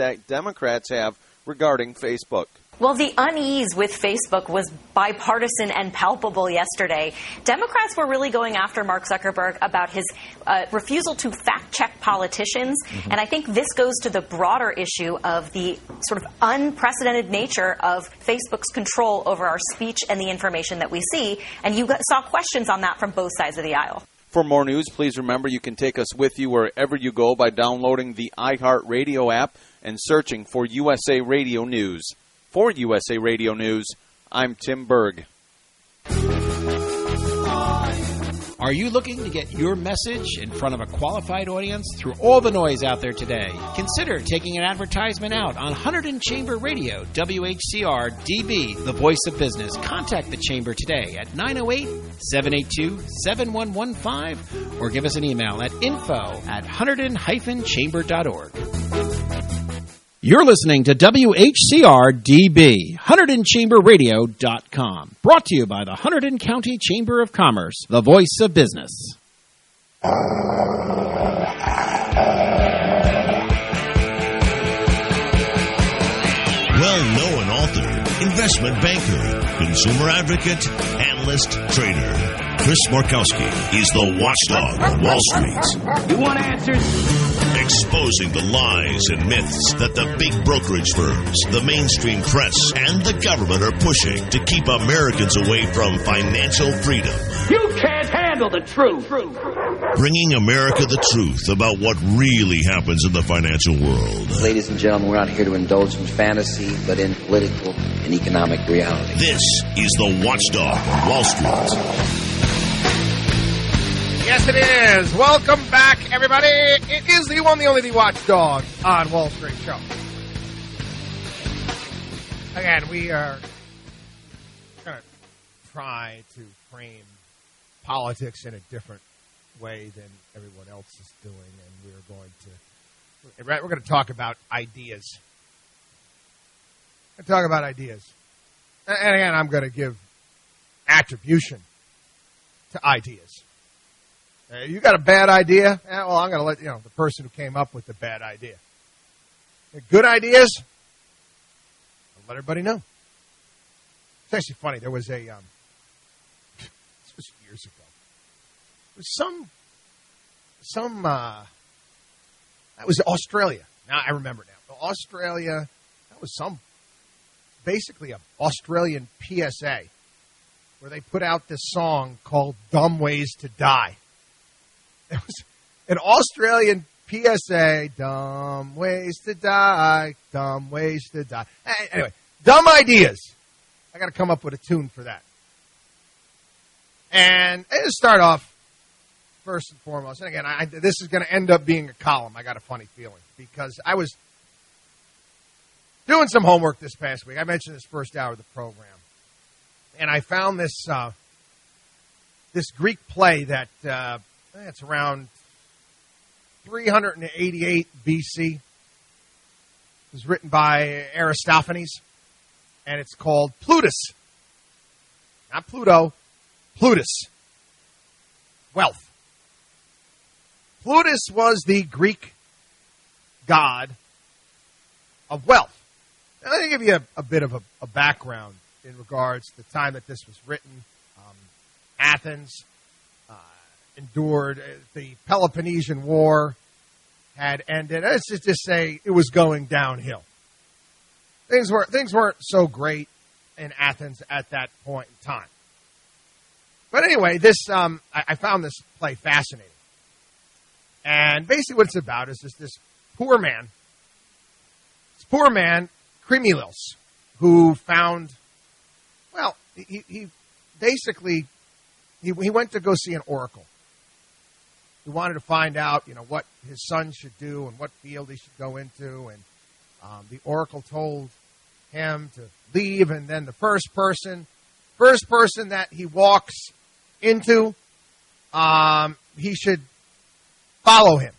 that Democrats have regarding Facebook. Well, the unease with Facebook was bipartisan and palpable yesterday. Democrats were really going after Mark Zuckerberg about his refusal to fact-check politicians. And I think this goes to the broader issue of the sort of unprecedented nature of Facebook's control over our speech and the information that we see. And you saw questions on that from both sides of the aisle. For more news, please remember you can take us with you wherever you go by downloading the iHeartRadio app and searching for USA Radio News. For USA Radio News, I'm Tim Berg. Are you looking to get your message in front of a qualified audience through all the noise out there today? Consider taking an advertisement out on Hunterdon Chamber Radio, WHCR DB, the voice of business. Contact the Chamber today at 908-782-7115 or give us an email at info@hunterdon-chamber.org. You're listening to WHCR-DB, HunterdonChamberRadio.com. Brought to you by the Hunterdon County Chamber of Commerce, the voice of business. Well-known author, investment banker, consumer advocate, analyst, trader. Chris Markowski is the watchdog on Wall Street. You want answers? Exposing the lies and myths that the big brokerage firms, the mainstream press, and the government are pushing to keep Americans away from financial freedom. You can't handle the truth. Bringing America the truth about what really happens in the financial world. Ladies and gentlemen, we're not here to indulge in fantasy, but in political and economic reality. This is the Watchdog on Wall Street. Yes, it is. Welcome back, everybody. It is the one, the only, the Watchdog on Wall Street show. Again, we are going to try to frame politics in a different way than everyone else is doing, and we're going to talk about ideas. And again, I'm going to give attribution to ideas. You got a bad idea? Well, I'm going to let the person who came up with the bad idea. Good ideas? I'll let everybody know. It's actually funny. There was this was years ago. There was that was Australia. Now I remember now. Australia, that was basically an Australian PSA where they put out this song called Dumb Ways to Die. It was an Australian PSA, dumb ways to die, dumb ways to die. Anyway, dumb ideas. I got to come up with a tune for that. And to start off, first and foremost, and again, this is going to end up being a column. I got a funny feeling because I was doing some homework this past week. I mentioned this first hour of the program. And I found this Greek play that... it's around 388 BC. It was written by Aristophanes, and it's called Plutus. Not Pluto, Plutus. Wealth. Plutus was the Greek god of wealth. Now, let me give you a bit of a background in regards to the time that this was written. Athens endured the Peloponnesian War, had ended. Let's just say it was going downhill. Things weren't so great in Athens at that point in time. But anyway, this I found this play fascinating. And basically what it's about is this poor man, Cremilos, who found, well, he basically went to go see an oracle. He wanted to find out, what his son should do and what field he should go into. And the oracle told him to leave. And then the first person that he walks into, he should follow him.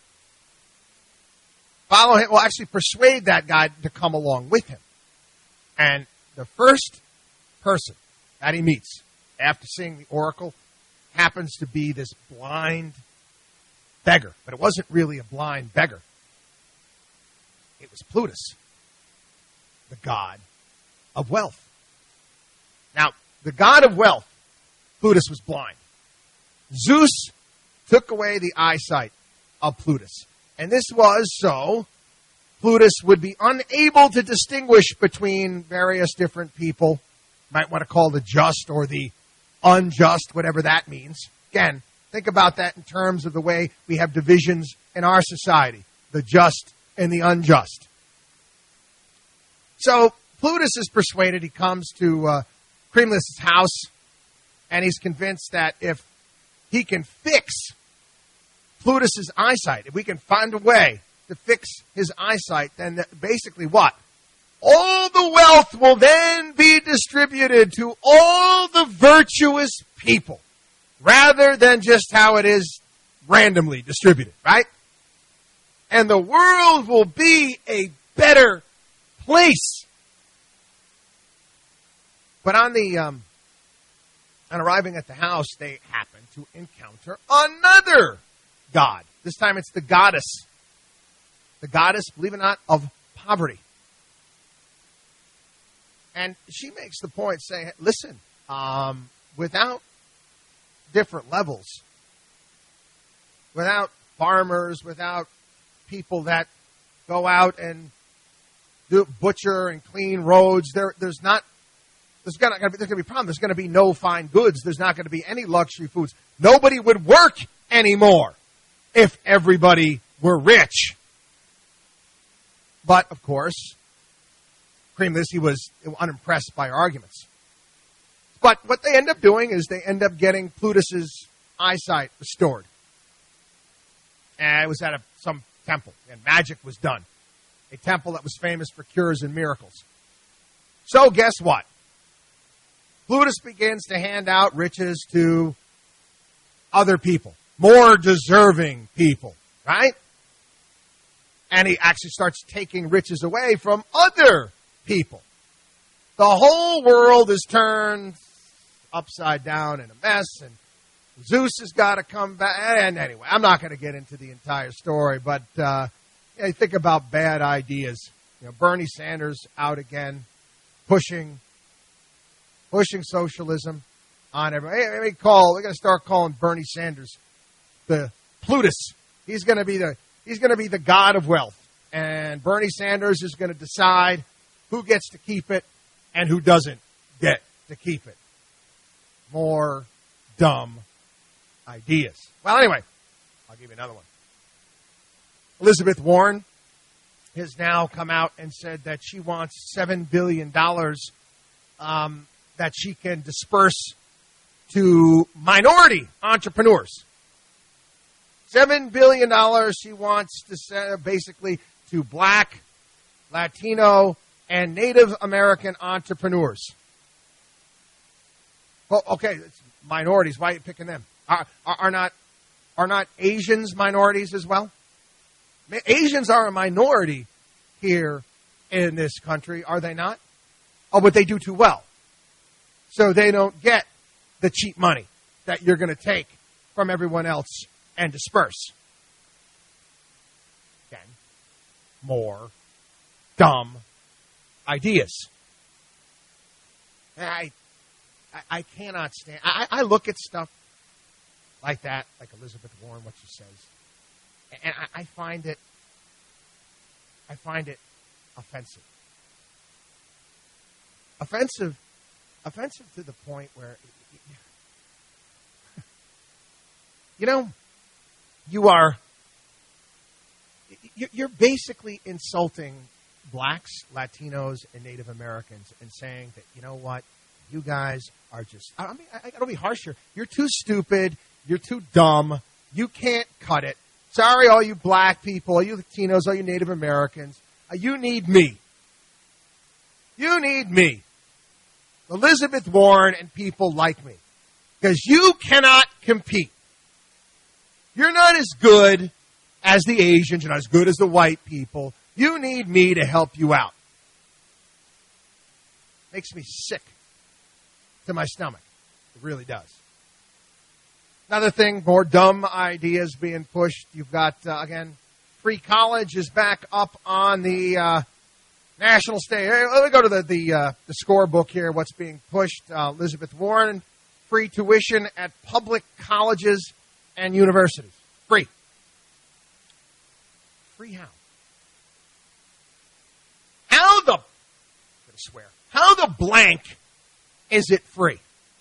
Well, actually persuade that guy to come along with him. And the first person that he meets after seeing the oracle happens to be this blind beggar. But it wasn't really a blind beggar. It was Plutus, the god of wealth. Now, the god of wealth, Plutus was blind. Zeus took away the eyesight of Plutus. And this was so Plutus would be unable to distinguish between various different people. Might want to call the just or the unjust, whatever that means. Again, think about that in terms of the way we have divisions in our society, the just and the unjust. So Plutus is persuaded. He comes to Creamless's house, and he's convinced that if he can fix Plutus's eyesight, if we can find a way to fix his eyesight, then basically what? All the wealth will then be distributed to all the virtuous people, rather than just how it is randomly distributed, right? And the world will be a better place. But on arriving at the house, they happen to encounter another god. This time it's the goddess. The goddess, believe it or not, of poverty. And she makes the point saying, listen, without different levels, without farmers, without people that go out and do butcher and clean roads, there's going to be a problem. There's going to be no fine goods. There's not going to be any luxury foods. Nobody would work anymore if everybody were rich. But, of course, Creamless, he was unimpressed by our arguments. But what they end up doing is they end up getting Plutus's eyesight restored. And it was at some temple, and magic was done. A temple that was famous for cures and miracles. So guess what? Plutus begins to hand out riches to other people, more deserving people, right? And he actually starts taking riches away from other people. The whole world is turned upside down in a mess, and Zeus has got to come back. And anyway, I'm not going to get into the entire story, but think about bad ideas. Bernie Sanders out again, pushing socialism on everybody. Hey, we're going to start calling Bernie Sanders the Plutus. He's going to be the god of wealth. And Bernie Sanders is going to decide who gets to keep it and who doesn't get to keep it. More dumb ideas. Well, anyway, I'll give you another one. Elizabeth Warren has now come out and said that she wants $7 billion that she can disperse to minority entrepreneurs. $7 billion she wants to send basically to Black, Latino, and Native American entrepreneurs. Well, okay, it's minorities. Why are you picking them? Are not Asians minorities as well? Asians are a minority here in this country, are they not? Oh, but they do too well. So they don't get the cheap money that you're going to take from everyone else and disperse. Again, more dumb ideas. I cannot stand. I look at stuff like that, like Elizabeth Warren, what she says, and I find it offensive. Offensive to the point where, you're basically insulting Blacks, Latinos, and Native Americans and saying that, you know what, you guys are just, I got to be harsh here. You're too stupid. You're too dumb. You can't cut it. Sorry, all you Black people, all you Latinos, all you Native Americans. You need me. You need me. Elizabeth Warren and people like me. Because you cannot compete. You're not as good as the Asians. You're not as good as the white people. You need me to help you out. Makes me sick to my stomach. It really does. Another thing, more dumb ideas being pushed. You've got, again, free college is back up on the national stage. Let me go to the scorebook here, what's being pushed. Elizabeth Warren, free tuition at public colleges and universities. Free. Free how? How the blank is it free?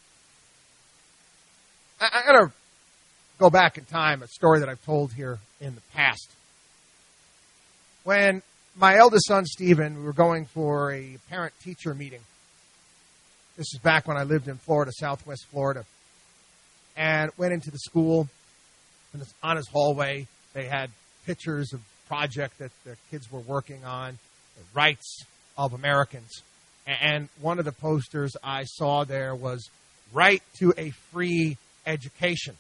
I got to go back in time, a story that I've told here in the past. When my eldest son, Stephen, we were going for a parent-teacher meeting. This is back when I lived in Florida, southwest Florida, and went into the school. And on his hallway, they had pictures of project that the kids were working on, the rights of Americans. And one of the posters I saw there was right to a free education.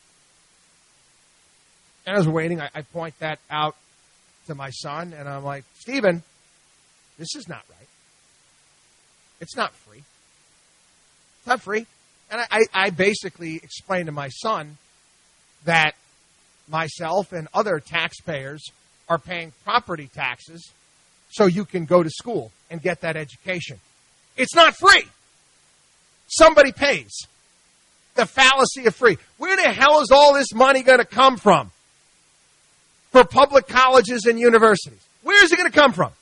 And as we're waiting, I point that out to my son, and I'm like, Stephen, this is not right. It's not free. It's not free. And I basically explained to my son that myself and other taxpayers are paying property taxes so you can go to school and get that education. It's not free. Somebody pays. The fallacy of free. Where the hell is all this money going to come from for public colleges and universities? Where is it going to come from?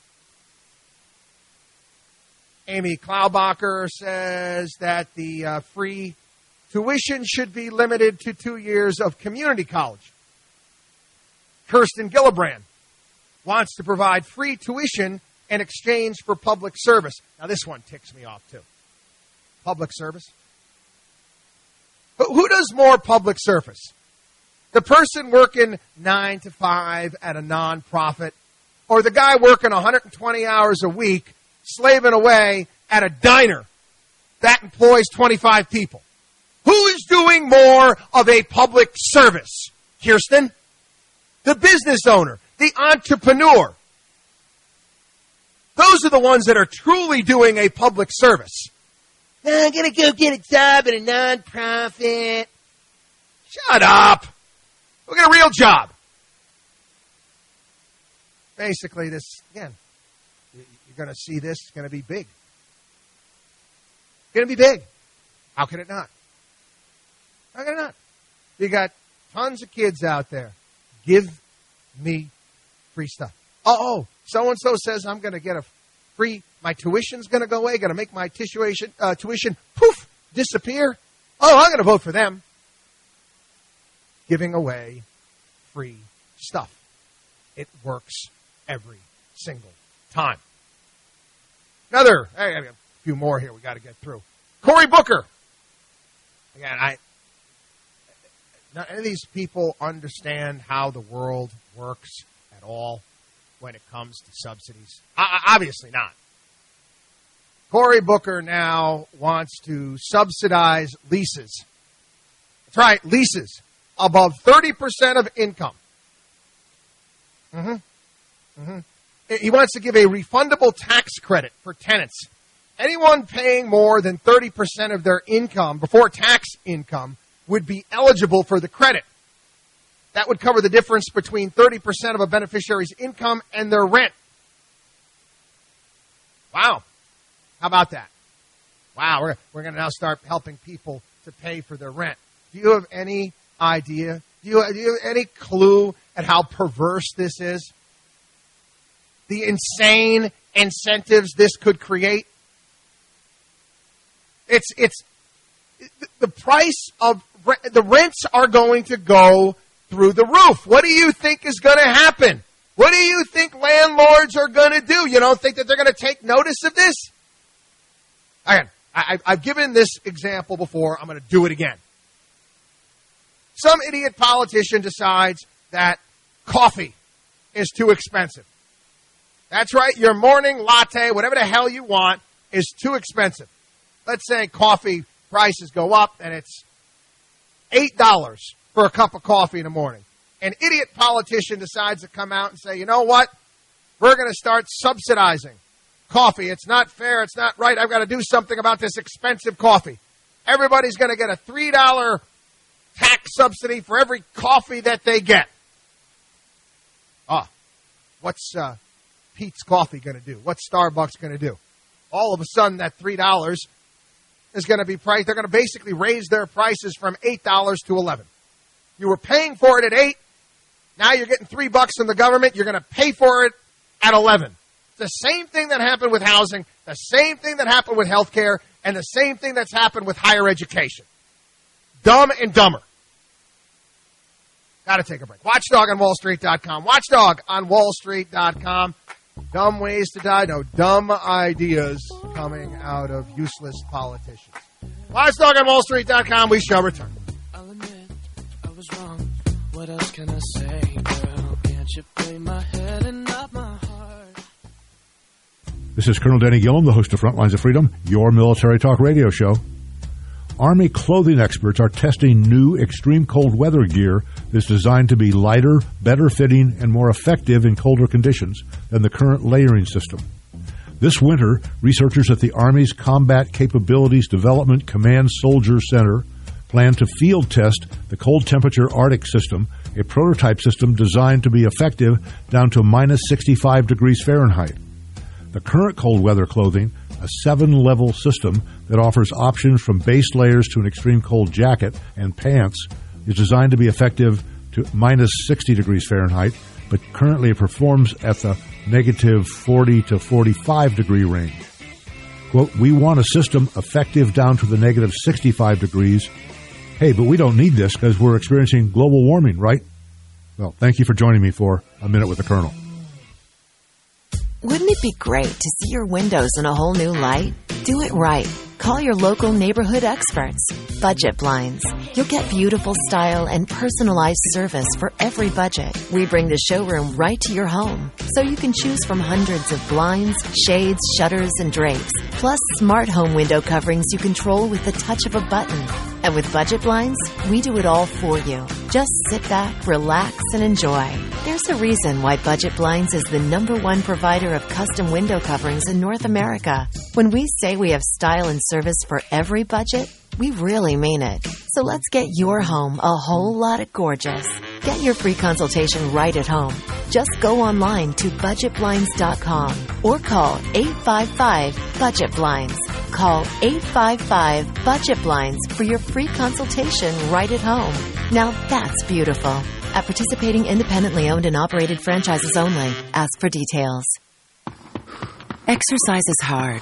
Amy Klaubacher says that the free tuition should be limited to 2 years of community college. Kirsten Gillibrand wants to provide free tuition in exchange for public service. Now, this one ticks me off, too. Public service. But who does more public service? The person working 9 to 5 at a nonprofit, or the guy working 120 hours a week, slaving away at a diner that employs 25 people? Who is doing more of a public service? Kirsten? The business owner, the entrepreneur. Those are the ones that are truly doing a public service. I'm going to go get a job at a nonprofit. Shut up. Go get a real job. Basically, this, again, you're going to see this. It's going to be big. It's going to be big. How can it not? How can it not? You got tons of kids out there. Give me free stuff. Oh, so-and-so says I'm going to get a free, my tuition's going to go away, going to make my tuition, poof, disappear. Oh, I'm going to vote for them. Giving away free stuff. It works every single time. I got a few more here we got to get through. Cory Booker. Again, none of these people understand how the world works at all when it comes to subsidies. Obviously not. Cory Booker now wants to subsidize leases. That's right, leases above 30% of income. He wants to give a refundable tax credit for tenants. Anyone paying more than 30% of their income, before tax income, would be eligible for the credit. That would cover the difference between 30% of a beneficiary's income and their rent. Wow. How about that? Wow, we're going to now start helping people to pay for their rent. Do you have any idea? Do you have any clue at how perverse this is? The insane incentives this could create? It's the price of the rents are going to go through the roof. What do you think is going to happen? What do you think landlords are going to do? You don't think that they're going to take notice of this? Again, I've given this example before. I'm going to do it again. Some idiot politician decides that coffee is too expensive. That's right. Your morning latte, whatever the hell you want, is too expensive. Let's say coffee prices go up and it's $8 for a cup of coffee in the morning. An idiot politician decides to come out and say, you know what? We're going to start subsidizing coffee. It's not fair. It's not right. I've got to do something about this expensive coffee. Everybody's going to get a $3 tax subsidy for every coffee that they get. What's Pete's Coffee going to do? What's Starbucks going to do? All of a sudden, that $3 is going to be priced. They're going to basically raise their prices from $8 to $11. You were paying for it at $8. Now you're getting $3 from the government. You're going to pay for it at $11. The same thing that happened with housing, the same thing that happened with health care, and the same thing that's happened with higher education. Dumb and dumber. Got to take a break. Watchdog on WallStreet.com. Watchdog on WallStreet.com. Dumb ways to die. No dumb ideas coming out of useless politicians. Watchdog on WallStreet.com. We shall return. I'll admit I was wrong. What else can I say, girl? Can't you play my head and not my heart? This is Colonel Denny Gillum, the host of Frontlines of Freedom, your military talk radio show. Army clothing experts are testing new extreme cold weather gear that's designed to be lighter, better fitting, and more effective in colder conditions than the current layering system. This winter, researchers at the Army's Combat Capabilities Development Command Soldier Center plan to field test the cold temperature Arctic system, a prototype system designed to be effective down to minus 65 degrees Fahrenheit. The current cold weather clothing, a 7-level system that offers options from base layers to an extreme cold jacket and pants, is designed to be effective to minus 60 degrees Fahrenheit, but currently it performs at the negative 40 to 45 degree range. Quote, we want a system effective down to the negative 65 degrees. Hey, but we don't need this because we're experiencing global warming, right? Well, thank you for joining me for A Minute with the Colonel. Wouldn't it be great to see your windows in a whole new light? Do it right. Call your local neighborhood experts. Budget Blinds. You'll get beautiful style and personalized service for every budget. We bring the showroom right to your home, so you can choose from hundreds of blinds, shades, shutters, and drapes, plus smart home window coverings you control with the touch of a button. And with Budget Blinds, we do it all for you. Just sit back, relax, and enjoy. There's a reason why Budget Blinds is the #1 provider of custom window coverings in North America. When we say we have style and service for every budget, we really mean it. So let's get your home a whole lot of gorgeous. Get your free consultation right at home. Just go online to budgetblinds.com or call 855-BUDGET-BLINDS. Call 855-BUDGET-BLINDS for your free consultation right at home. Now that's beautiful. At participating independently owned and operated franchises only. Ask for details. Exercise is hard.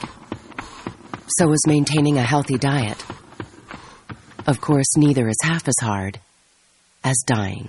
So is maintaining a healthy diet. Of course, neither is half as hard as dying.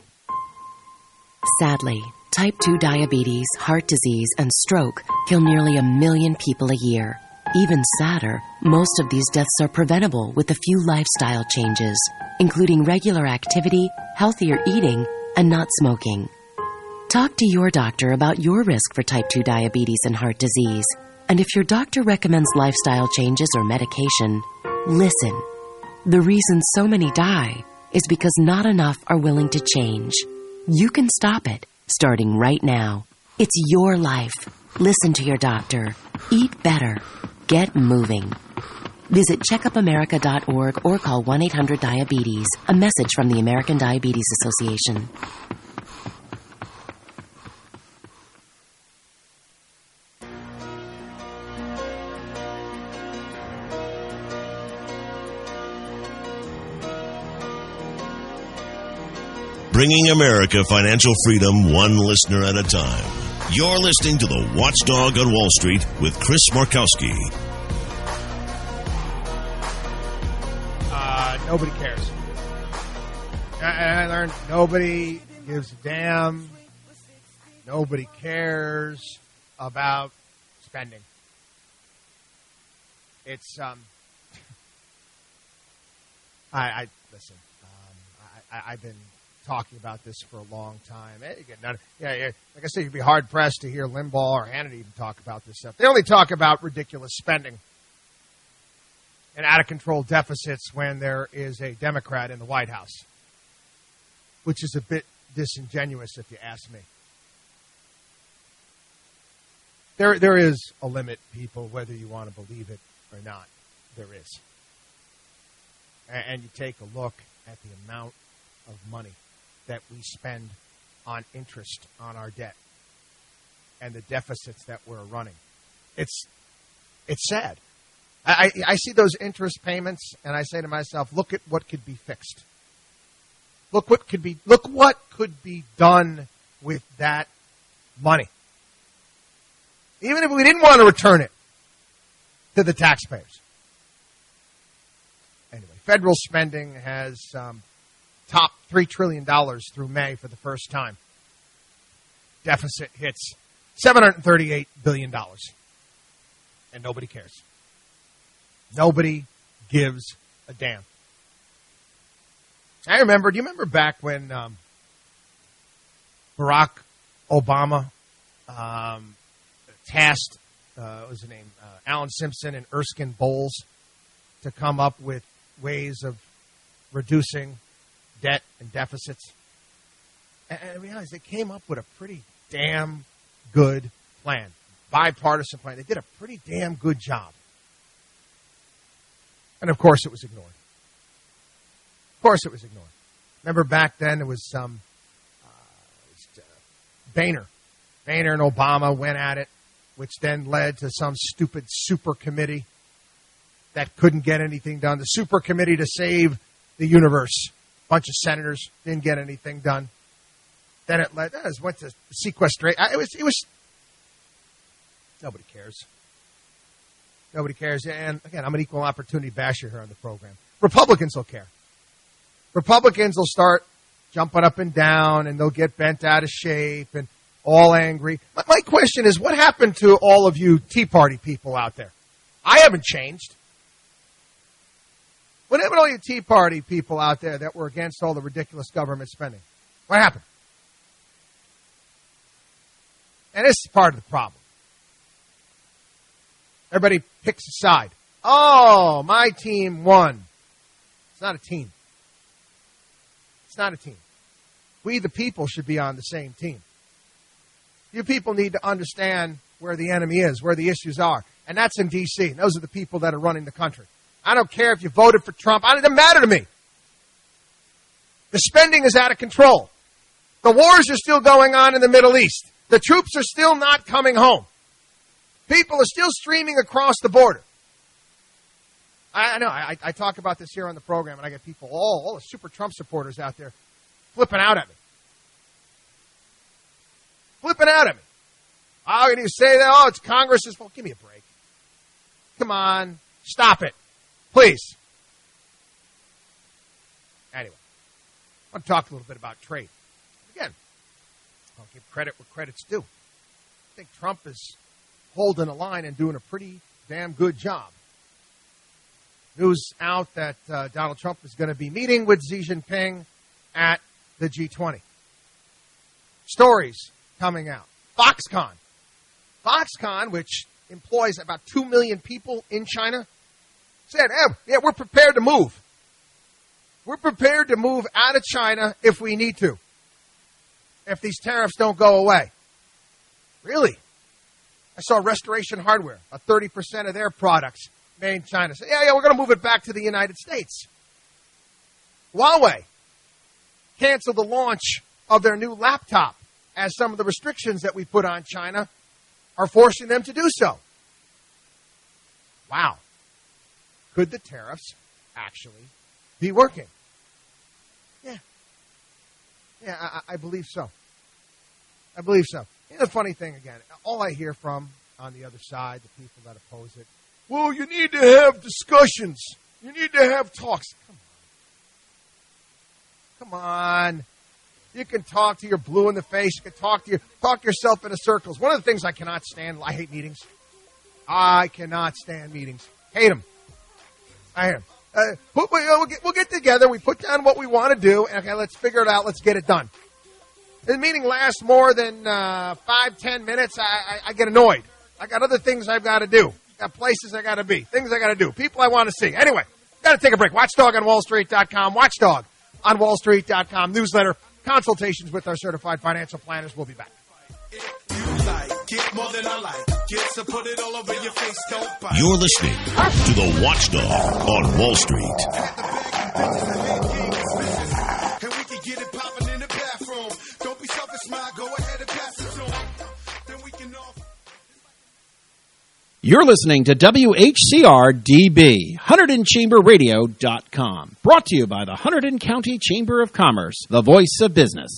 Sadly, type 2 diabetes, heart disease, and stroke kill nearly 1 million people a year. Even sadder, most of these deaths are preventable with a few lifestyle changes, including regular activity, healthier eating, and not smoking. Talk to your doctor about your risk for type 2 diabetes and heart disease. And if your doctor recommends lifestyle changes or medication, listen. The reason so many die is because not enough are willing to change. You can stop it, starting right now. It's your life. Listen to your doctor. Eat better. Get moving. Visit checkupamerica.org or call 1-800-DIABETES. A message from the American Diabetes Association. Bringing America financial freedom one listener at a time. You're listening to the Watchdog on Wall Street with Chris Markowski. Nobody cares. I learned nobody gives a damn. Nobody cares about spending. It's I listen. I've been talking about this for a long time. Like I said, you'd be hard pressed to hear Limbaugh or Hannity even talk about this stuff. They only talk about ridiculous spending and out of control deficits when there is a Democrat in the White House, which is a bit disingenuous if you ask me. There is a limit, people, whether you want to believe it or not. There is. And you take a look at the amount of money that we spend on interest on our debt. and the deficits that we're running. It's sad. I see those interest payments, and I say to myself, look at what could be fixed. Look what could be done with that money. Even if we didn't want to return it to the taxpayers. Anyway, federal spending has topped $3 trillion through May for the first time. Deficit hits $738 billion. And nobody cares. Nobody gives a damn. Do you remember back when Barack Obama tasked, what was his name, Alan Simpson and Erskine Bowles to come up with ways of reducing debt and deficits? And I realized they came up with a pretty damn good plan, bipartisan plan. They did a pretty damn good job. And, of course, it was ignored. Remember back then it was Boehner. Boehner and Obama went at it, which then led to some stupid super committee that couldn't get anything done. The super committee to save the universe. A bunch of senators didn't get anything done. Then it went to sequestration. It was nobody cares. Nobody cares. And, again, I'm an equal opportunity basher here on the program. Republicans will care. Republicans will start jumping up and down, and they'll get bent out of shape and all angry. My question is, what happened to all of you Tea Party people out there? I haven't changed. What happened to all you Tea Party people out there that were against all the ridiculous government spending? What happened? And this is part of the problem. Everybody picks a side. Oh, my team won. It's not a team. It's not a team. We, the people, should be on the same team. You people need to understand where the enemy is, where the issues are. And that's in D.C. Those are the people that are running the country. I don't care if you voted for Trump. It doesn't matter to me. The spending is out of control. The wars are still going on in the Middle East. The troops are still not coming home. People are still streaming across the border. I know. I talk about this here on the program, and I get people, all the super Trump supporters out there, flipping out at me. Flipping out at me. How can you say that? Oh, it's Congress's fault. Give me a break. Come on. Stop it. Please. Anyway, I want to talk a little bit about trade. Again, I'll give credit where credit's due. I think Trump is holding a line and doing a pretty damn good job. News out that Donald Trump is going to be meeting with Xi Jinping at the G20. Stories coming out. Foxconn, which employs about 2 million people in China, said, yeah, we're prepared to move. We're prepared to move out of China if we need to, if these tariffs don't go away. Really? I saw Restoration Hardware, 30% of their products made in China. Said, yeah, we're going to move it back to the United States. Huawei canceled the launch of their new laptop as some of the restrictions that we put on China are forcing them to do so. Wow. Could the tariffs actually be working? Yeah. Yeah, I believe so. I believe so. You know, the funny thing, again, all I hear from on the other side, the people that oppose it, well, you need to have discussions. You need to have talks. Come on. You can talk to your blue in the face. You can talk yourself into circles. One of the things I cannot stand, I hate meetings. I cannot stand meetings. Hate them. I hate them. We'll get together. We put down what we want to do. And, okay, let's figure it out. Let's get it done. If the meeting lasts more than 5-10 minutes, I get annoyed. I got other things I've got to do. Got places I got to be. Things I got to do. People I want to see. Anyway, got to take a break. Watchdog on WallStreet.com. Watchdog on WallStreet.com. Newsletter. Consultations with our certified financial planners. We'll be back. You're listening to The Watchdog on Wall Street. And we can get it popping in the bathroom. Don't be selfish, smile. Go ahead and pass it to 'em. Then we can You're listening to WHCR-DB, HunterdonChamberRadio.com. Brought to you by the Hunterdon County Chamber of Commerce, the voice of business.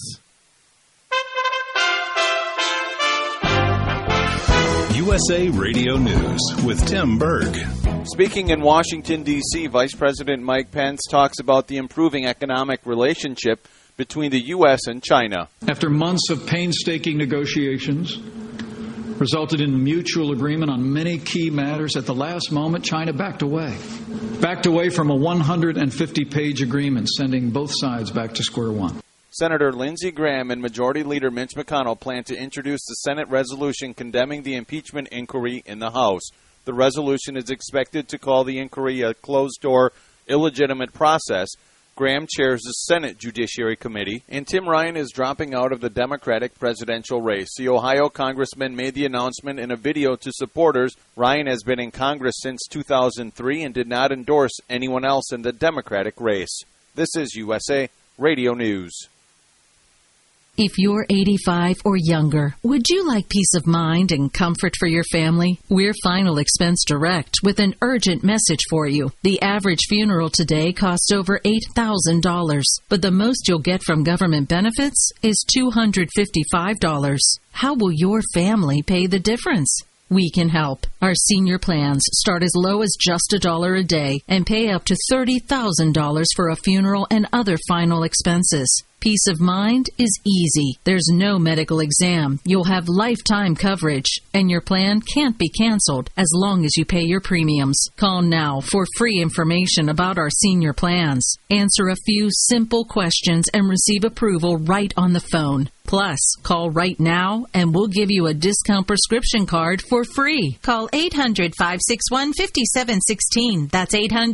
USA Radio News with Tim Berg. Speaking in Washington, D.C., Vice President Mike Pence talks about the improving economic relationship between the U.S. and China. After months of painstaking negotiations, resulted in mutual agreement on many key matters. At the last moment, China backed away from a 150-page agreement, sending both sides back to square one. Senator Lindsey Graham and Majority Leader Mitch McConnell plan to introduce the Senate resolution condemning the impeachment inquiry in the House. The resolution is expected to call the inquiry a closed-door, illegitimate process. Graham chairs the Senate Judiciary Committee, and Tim Ryan is dropping out of the Democratic presidential race. The Ohio congressman made the announcement in a video to supporters. Ryan has been in Congress since 2003 and did not endorse anyone else in the Democratic race. This is USA Radio News. If you're 85 or younger, would you like peace of mind and comfort for your family? We're Final Expense Direct with an urgent message for you. The average funeral today costs over $8,000, but the most you'll get from government benefits is $255. How will your family pay the difference? We can help. Our senior plans start as low as just $1 a day and pay up to $30,000 for a funeral and other final expenses. Peace of mind is easy. There's no medical exam. You'll have lifetime coverage, and your plan can't be canceled as long as you pay your premiums. Call now for free information about our senior plans. Answer a few simple questions and receive approval right on the phone. Plus, call right now and we'll give you a discount prescription card for free. Call 800-561-5716. That's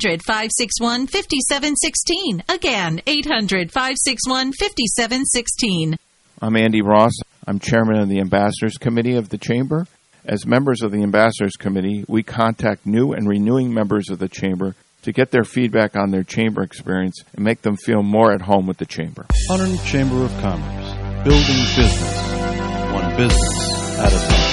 800-561-5716. Again, 800-561-5716. I'm Andy Ross. I'm chairman of the Ambassadors Committee of the Chamber. As members of the Ambassadors Committee, we contact new and renewing members of the Chamber to get their feedback on their Chamber experience and make them feel more at home with the Chamber. Hunterdon Chamber of Commerce, building business, one business at a time.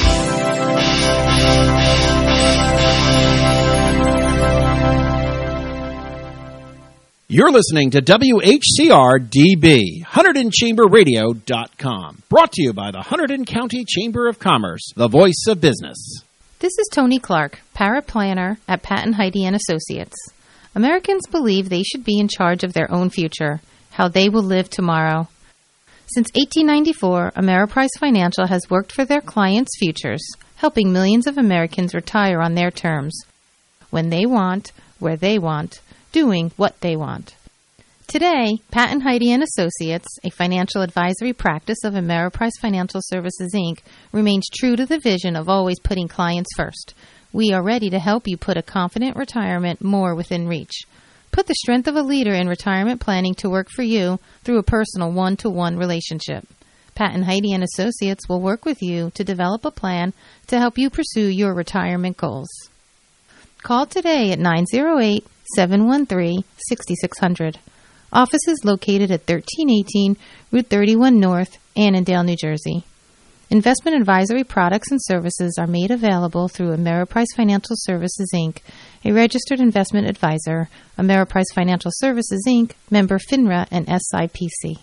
You're listening to WHCR-DB, HunterdonChamberRadio.com. Brought to you by the Hunterdon County Chamber of Commerce, the voice of business. This is Tony Clark, paraplanner at Patton Heide & Associates. Americans believe they should be in charge of their own future, how they will live tomorrow. Since 1894, Ameriprise Financial has worked for their clients' futures, helping millions of Americans retire on their terms, when they want, where they want, doing what they want. Today, Patton Heide & Associates, a financial advisory practice of Ameriprise Financial Services, Inc., remains true to the vision of always putting clients first. We are ready to help you put a confident retirement more within reach. Put the strength of a leader in retirement planning to work for you through a personal one-to-one relationship. Patton Heide & Associates will work with you to develop a plan to help you pursue your retirement goals. Call today at 908-713-6600. Office is located at 1318 Route 31 North, Annandale, New Jersey. Investment advisory products and services are made available through Ameriprise Financial Services, Inc., a registered investment advisor, Ameriprise Financial Services, Inc., member FINRA and SIPC.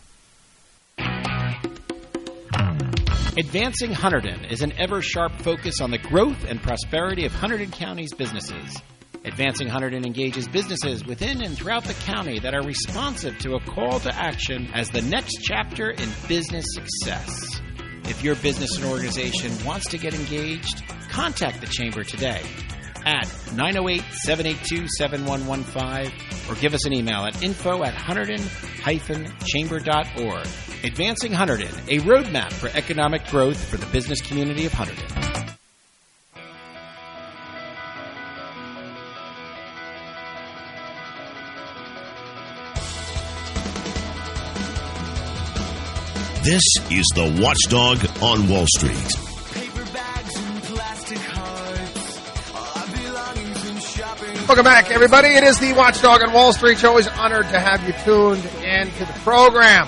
Advancing Hunterdon is an ever-sharp focus on the growth and prosperity of Hunterdon County's businesses. Advancing Hunterdon engages businesses within and throughout the county that are responsive to a call to action as the next chapter in business success. If your business and organization wants to get engaged, contact the Chamber today at 908-782-7115 or give us an email at info@hunterdon-chamber.org. Advancing Hunterdon, a roadmap for economic growth for the business community of Hunterdon. This is the Watchdog on Wall Street. Welcome back, everybody. It is the Watchdog on Wall Street. Always honored to have you tuned into the program.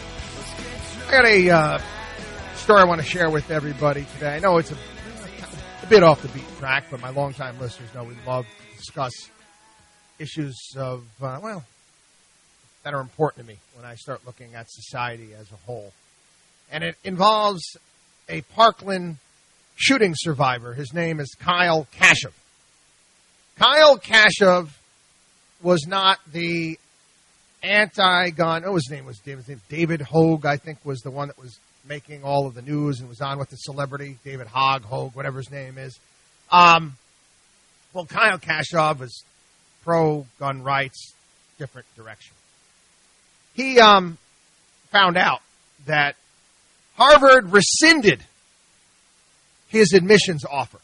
I got a story I want to share with everybody today. I know it's a a bit off the beaten track, but my longtime listeners know we love to discuss issues of, that are important to me when I start looking at society as a whole. And it involves a Parkland shooting survivor. His name is Kyle Kashuv. Kyle Kashuv was not the anti-gun. Oh, his name was David Hogue, I think, was the one that was making all of the news and was on with the celebrity, David Hogue, whatever his name is. Kyle Kashuv is pro-gun rights, different direction. He found out that Harvard rescinded his admissions offer.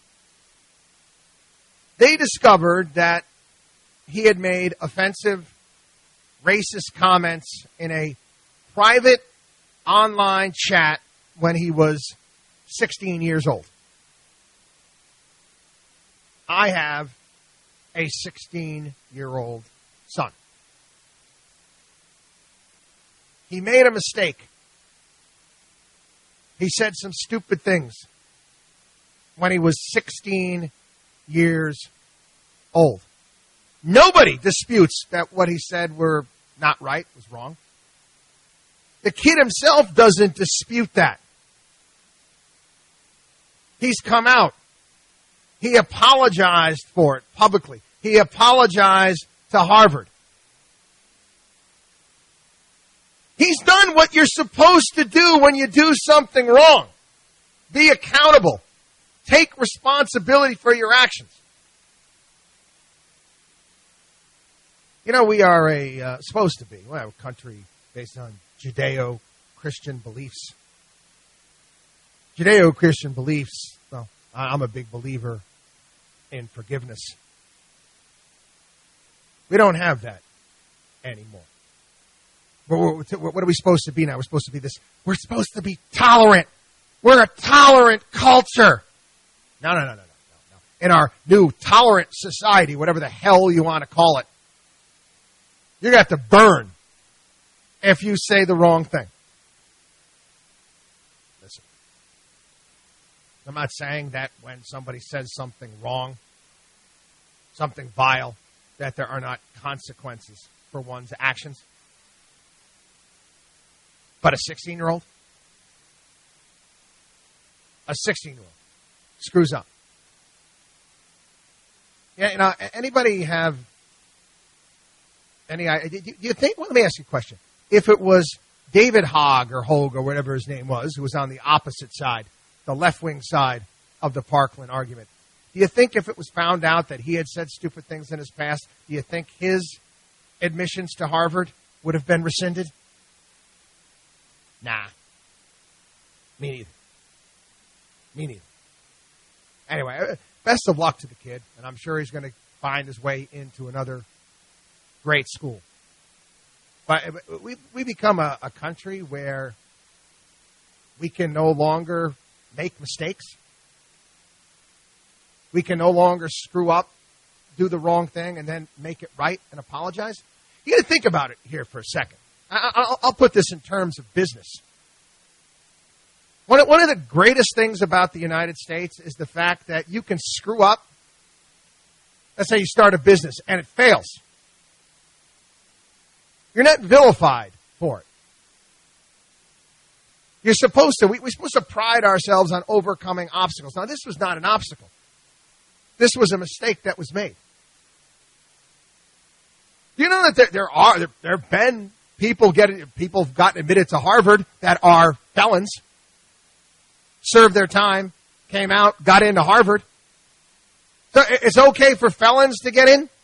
They discovered that he had made offensive, racist comments in a private online chat when he was 16 years old. I have a 16-year-old son. He made a mistake. He said some stupid things when he was 16 years old. Nobody disputes that what he said were not right, was wrong. The kid himself doesn't dispute that. He's come out. He apologized for it publicly. He apologized to Harvard. He's done what you're supposed to do when you do something wrong. Be accountable. Take responsibility for your actions. You know, we are supposed to be a country based on Judeo-Christian beliefs. Judeo-Christian beliefs, I'm a big believer in forgiveness. We don't have that anymore. But what are we supposed to be now? We're supposed to be this. We're supposed to be tolerant. We're a tolerant culture. No. In our new tolerant society, whatever the hell you want to call it, you're going to have to burn if you say the wrong thing. Listen, I'm not saying that when somebody says something wrong, something vile, that there are not consequences for one's actions. But a 16-year-old? A 16-year-old screws up. Yeah, anybody have any idea? Do you think, let me ask you a question. If it was David Hogue or whatever his name was, who was on the opposite side, the left-wing side of the Parkland argument, do you think if it was found out that he had said stupid things in his past, do you think his admissions to Harvard would have been rescinded? Nah. Me neither. Anyway, best of luck to the kid, and I'm sure he's going to find his way into another great school. But we become a country where we can no longer make mistakes. We can no longer screw up, do the wrong thing, and then make it right and apologize. You got to think about it here for a second. I'll put this in terms of business. One of the greatest things about the United States is the fact that you can screw up. Let's say you start a business and it fails. You're not vilified for it. You're supposed to. We're supposed to pride ourselves on overcoming obstacles. Now, this was not an obstacle. This was a mistake that was made. You know that there have been people have gotten admitted to Harvard that are felons, served their time, came out, got into Harvard. So it's okay for felons to get in,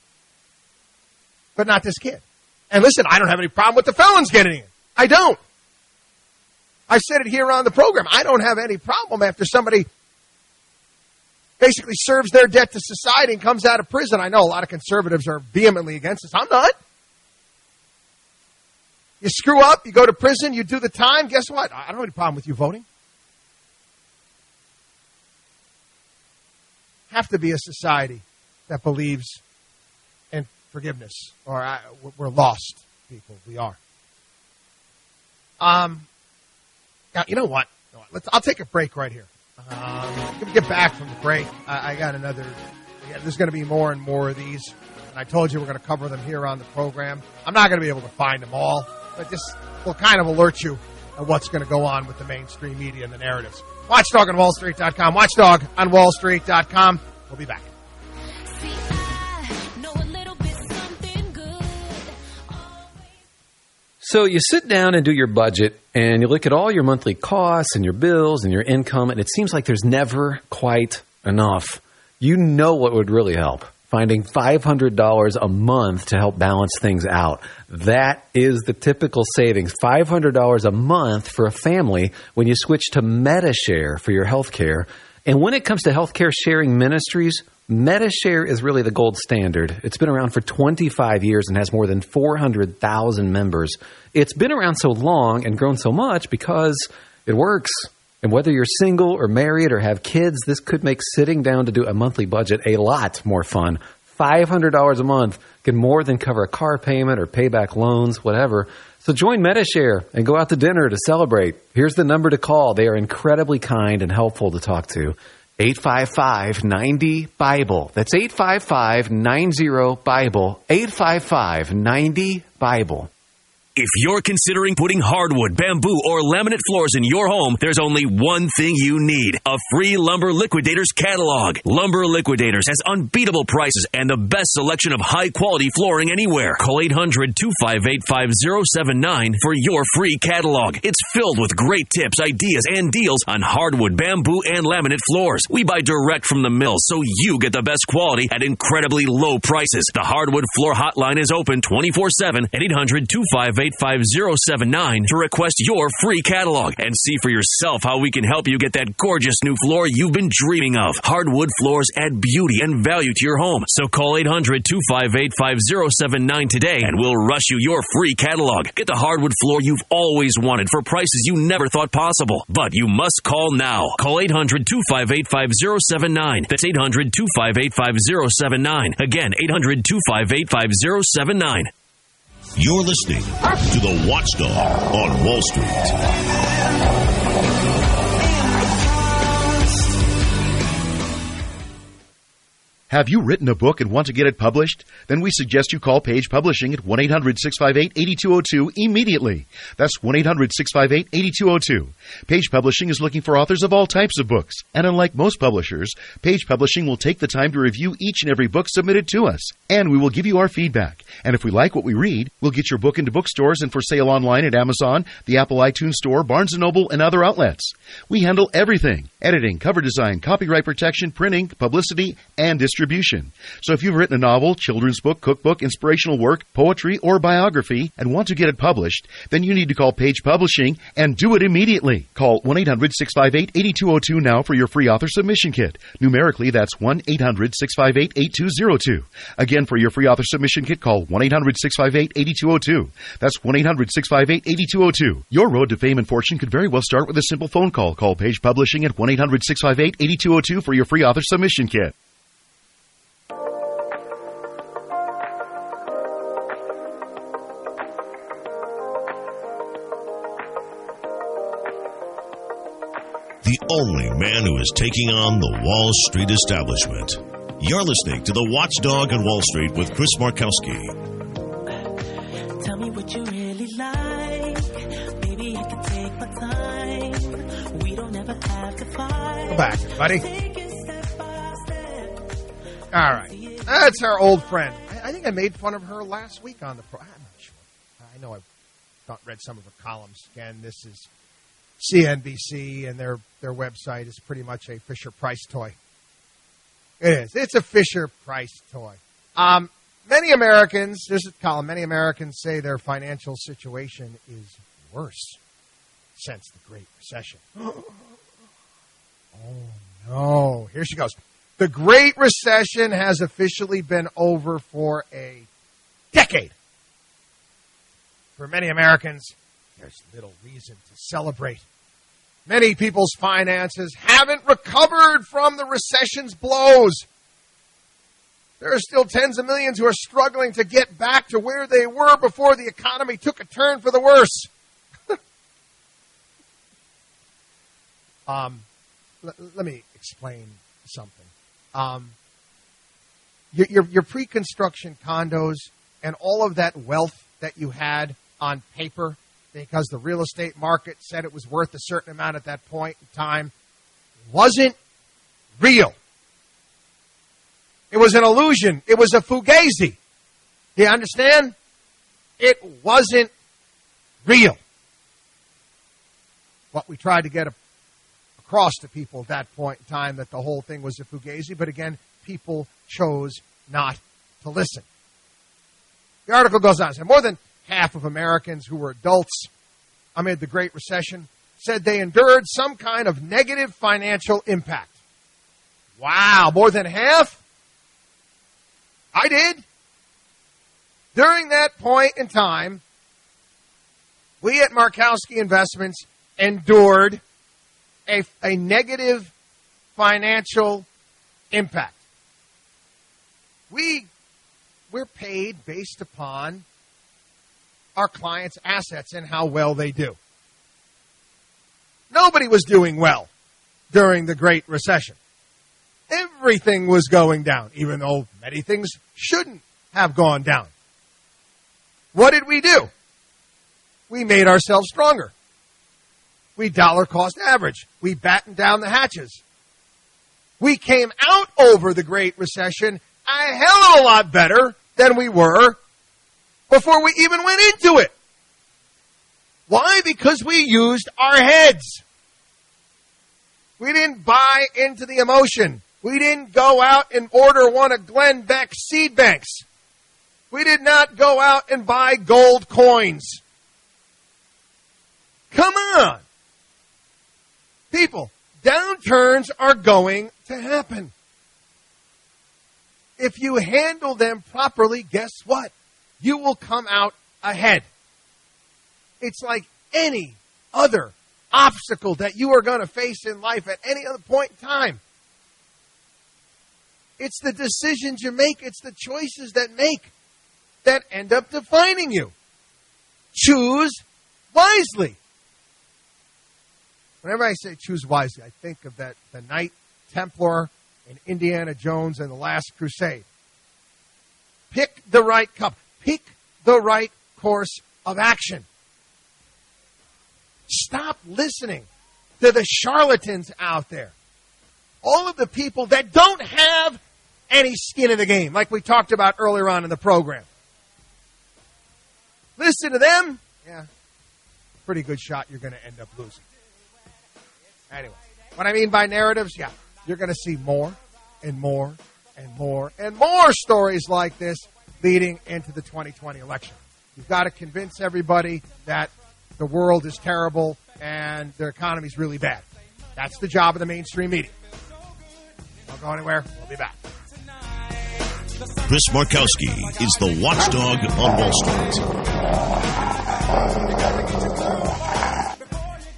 but not this kid. And listen, I don't have any problem with the felons getting in. I don't. I've said it here on the program. I don't have any problem after somebody basically serves their debt to society and comes out of prison. I know a lot of conservatives are vehemently against this. I'm not. You screw up, you go to prison, you do the time, guess what? I don't have any problem with you voting. Have to be a society that believes in forgiveness, or we're lost people. We are. Now, you know what? I'll take a break right here. Let me get back from the break. I got another. Yeah, there's going to be more and more of these. And I told you we're going to cover them here on the program. I'm not going to be able to find them all, but this will kind of alert you of what's going to go on with the mainstream media and the narratives. Watchdog on WallStreet.com. Watchdog on WallStreet.com. We'll be back. So you sit down and do your budget, and you look at all your monthly costs and your bills and your income, and it seems like there's never quite enough. You know what would really help? Finding $500 a month to help balance things out. That is the typical savings, $500 a month for a family when you switch to Medi-Share for your health care. And when it comes to healthcare sharing ministries, Medi-Share is really the gold standard. It's been around for 25 years and has more than 400,000 members. It's been around so long and grown so much because it works. And whether you're single or married or have kids, this could make sitting down to do a monthly budget a lot more fun. $500 a month can more than cover a car payment or pay back loans, whatever. So join Medi-Share and go out to dinner to celebrate. Here's the number to call. They are incredibly kind and helpful to talk to. 855-90-BIBLE. That's 855-90-BIBLE. 855-90-BIBLE. If you're considering putting hardwood, bamboo, or laminate floors in your home, there's only one thing you need: a free Lumber Liquidators catalog. Lumber Liquidators has unbeatable prices and the best selection of high-quality flooring anywhere. Call 800-258-5079 for your free catalog. It's filled with great tips, ideas, and deals on hardwood, bamboo, and laminate floors. We buy direct from the mills, so you get the best quality at incredibly low prices. The Hardwood Floor Hotline is open 24/7 at 800-258-5079 to request your free catalog and see for yourself how we can help you get that gorgeous new floor you've been dreaming of. Hardwood floors add beauty and value to your home. So call 800-258-5079 today and we'll rush you your free catalog. Get the hardwood floor you've always wanted for prices you never thought possible. But you must call now. Call 800-258-5079. That's 800-258-5079. Again, 800-258-5079. You're listening to the Watchdog on Wall Street. Have you written a book and want to get it published? Then we suggest you call Page Publishing at 1-800-658-8202 immediately. That's 1-800-658-8202. Page Publishing is looking for authors of all types of books. And unlike most publishers, Page Publishing will take the time to review each and every book submitted to us. And we will give you our feedback. And if we like what we read, we'll get your book into bookstores and for sale online at Amazon, the Apple iTunes Store, Barnes & Noble, and other outlets. We handle everything: editing, cover design, copyright protection, printing, publicity, and distribution. So if you've written a novel, children's book, cookbook, inspirational work, poetry, or biography and want to get it published, then you need to call Page Publishing and do it immediately. Call 1-800-658-8202 now for your free author submission kit. Numerically, that's 1-800-658-8202. Again, for your free author submission kit, call 1-800-658-8202. That's 1-800-658-8202. Your road to fame and fortune could very well start with a simple phone call. Call Page Publishing at 1-800-658-8202 for your free author submission kit. The only man who is taking on the Wall Street establishment. You're listening to the Watchdog on Wall Street with Chris Markowski. Tell me what you really like. Maybe I can take my time. We don't ever have to fight. Go back, buddy. All right. That's our old friend. I think I made fun of her last week on the I'm not sure. I know I've read some of her columns. Again, this is CNBC, and their website is pretty much a Fisher-Price toy. It is. It's a Fisher-Price toy. Many Americans, this is a column, many Americans say their financial situation is worse since the Great Recession. Oh, no. Here she goes. The Great Recession has officially been over for a decade. For many Americans, there's little reason to celebrate. Many people's finances haven't recovered from the recession's blows. There are still tens of millions who are struggling to get back to where they were before the economy took a turn for the worse. let me explain something. Your pre-construction condos and all of that wealth that you had on paper because the real estate market said it was worth a certain amount at that point in time wasn't real. It was an illusion. It was a fugazi. Do you understand? It wasn't real. What we tried to get across to people at that point in time, that the whole thing was a fugazi, but again, people chose not to listen. The article goes on to say more than half of Americans who were adults amid the Great Recession said they endured some kind of negative financial impact. Wow, more than half? I did. During that point in time, we at Markowski Investments endured a negative financial impact. We're paid based upon our clients' assets and how well they do. Nobody was doing well during the Great Recession. Everything was going down, even though many things shouldn't have gone down. What did we do? We made ourselves stronger. We dollar cost average. We battened down the hatches. We came out over the Great Recession a hell of a lot better than we were before we even went into it. Why? Because we used our heads. We didn't buy into the emotion. We didn't go out and order one of Glenn Beck's seed banks. We did not go out and buy gold coins. Come on. People, downturns are going to happen. If you handle them properly, guess what? You will come out ahead. It's like any other obstacle that you are going to face in life at any other point in time. It's the decisions you make. It's the choices that end up defining you. Choose wisely. Whenever I say choose wisely, I think of the Knight Templar in Indiana Jones and the Last Crusade. Pick the right cup. Pick the right course of action. Stop listening to the charlatans out there. All of the people that don't have any skin in the game, like we talked about earlier on in the program. Listen to them. Yeah, pretty good shot you're going to end up losing. Anyway, what I mean by narratives, yeah, you're going to see more and more and more and more stories like this leading into the 2020 election. You've got to convince everybody that the world is terrible and their economy is really bad. That's the job of the mainstream media. Don't go anywhere. We'll be back. Chris Markowski is the watchdog on Wall Street.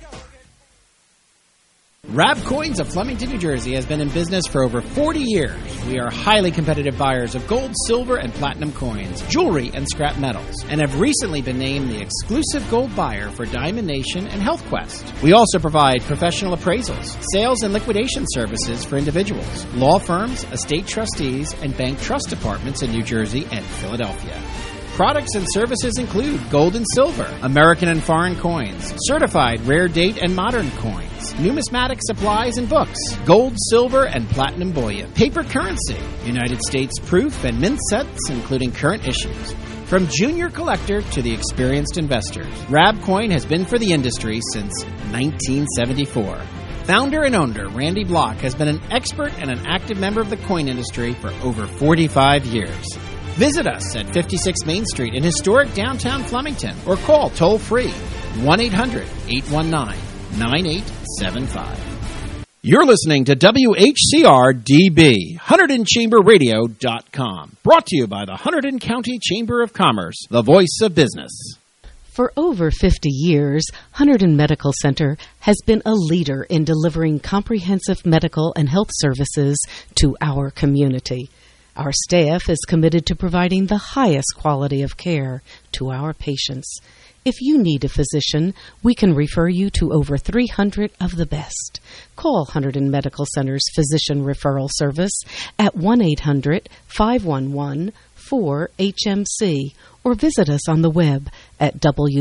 Rab Coins of Flemington, New Jersey has been in business for over 40 years. We are highly competitive buyers of gold, silver, and platinum coins, jewelry, and scrap metals, and have recently been named the exclusive gold buyer for Diamond Nation and Health Quest. We also provide professional appraisals, sales and liquidation services for individuals, law firms, estate trustees, and bank trust departments in New Jersey and Philadelphia. Products and services include gold and silver, American and foreign coins, certified rare date and modern coins, numismatic supplies and books, gold, silver, and platinum bullion, paper currency, United States proof and mint sets including current issues. From junior collector to the experienced investor, Rab Coin has been for the industry since 1974. Founder and owner Randy Block has been an expert and an active member of the coin industry for over 45 years. Visit us at 56 Main Street in historic downtown Flemington or call toll-free 1-800-819-9875. You're listening to WHCR-DB, HunterdonChamberRadio.com, brought to you by the Hunterdon County Chamber of Commerce, the voice of business. For over 50 years, Hunterdon Medical Center has been a leader in delivering comprehensive medical and health services to our community. Our staff is committed to providing the highest quality of care to our patients. If you need a physician, we can refer you to over 300 of the best. Call Hunterdon Medical Center's Physician Referral Service at 1-800-511-4HMC or visit us on the web at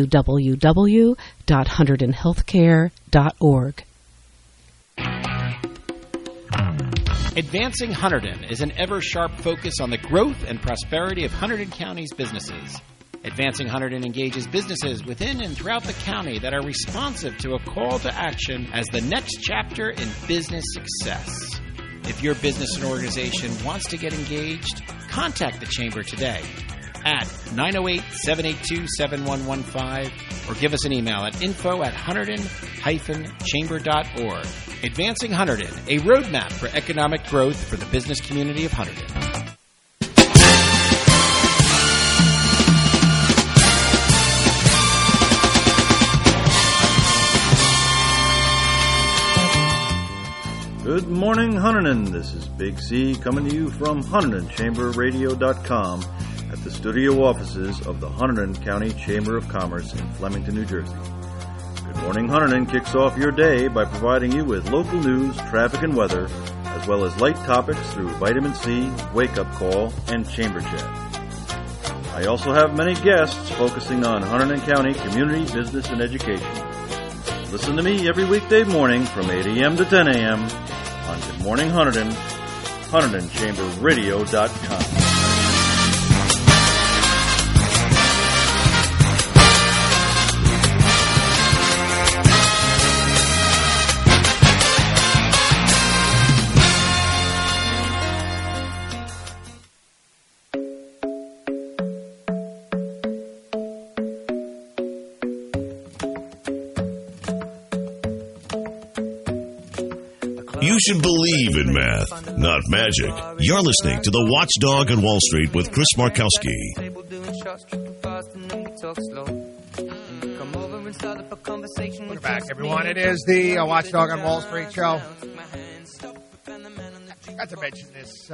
www.hunterdonhealthcare.org. Advancing Hunterdon is an ever-sharp focus on the growth and prosperity of Hunterdon County's businesses. Advancing Hunterdon engages businesses within and throughout the county that are responsive to a call to action as the next chapter in business success. If your business and organization wants to get engaged, contact the Chamber today at 908-782-7115 or give us an email at info@hunterdon-chamber.org. Advancing Hunterdon, a roadmap for economic growth for the business community of Hunterdon. Good morning, Hunterdon. This is Big C coming to you from HunterdonChamberRadio.com at the studio offices of the Hunterdon County Chamber of Commerce in Flemington, New Jersey. Good Morning Hunterdon kicks off your day by providing you with local news, traffic, and weather, as well as light topics through Vitamin C, Wake Up Call, and Chamber Chat. I also have many guests focusing on Hunterdon County community, business, and education. Listen to me every weekday morning from 8 a.m. to 10 a.m. on Good Morning Hunterdon, HunterdonChamberRadio.com. You should believe in math, not magic. You're listening to The Watchdog on Wall Street with Chris Markowski. Welcome back, everyone. It is the Watchdog on Wall Street show. I got to mention this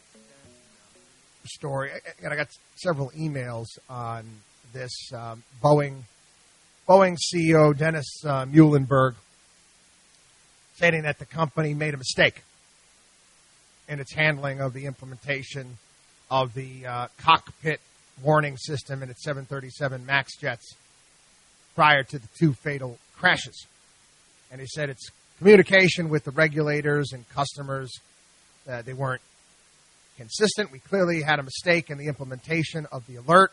story. And I got several emails on this. Boeing CEO Dennis Muhlenberg stating that the company made a mistake in its handling of the implementation of the cockpit warning system in its 737 MAX jets prior to the two fatal crashes. And he said its communication with the regulators and customers, they weren't consistent. We clearly had a mistake in the implementation of the alert.